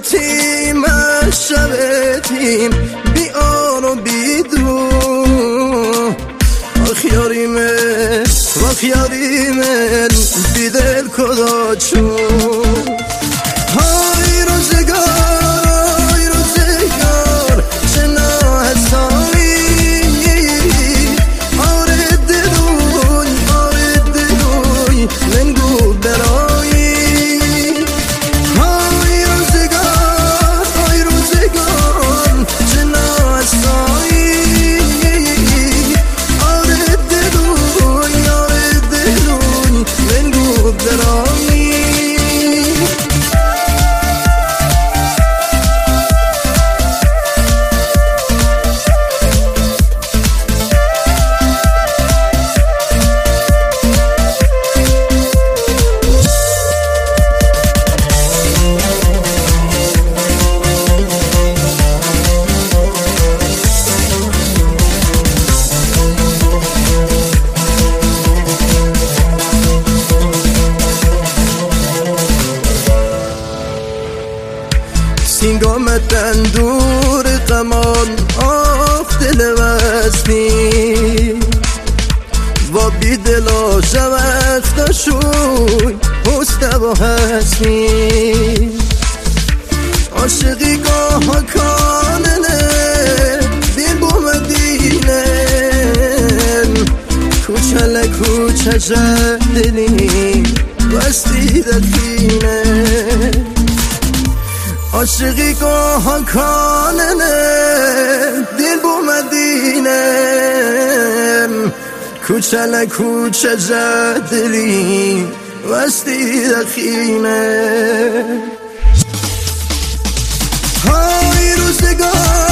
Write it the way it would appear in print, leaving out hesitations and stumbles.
تیم شب تیم بیان و بیدو خیاری من بی دل کدا چون های روزگار چه ناحسایی آره دلوی من گو برایی های روزگار چه ناحسایی سینگام تندور قمان آخ دل وزنی و بی دلا شوخت شوی حسته و حسنی عاشقی گاه کاننه دین بو مدینه کوچه جدلی وستی دفینه عاشقی گاه کاننه دل بو مدینه کوچه جدلی وستی دخینه های روزگار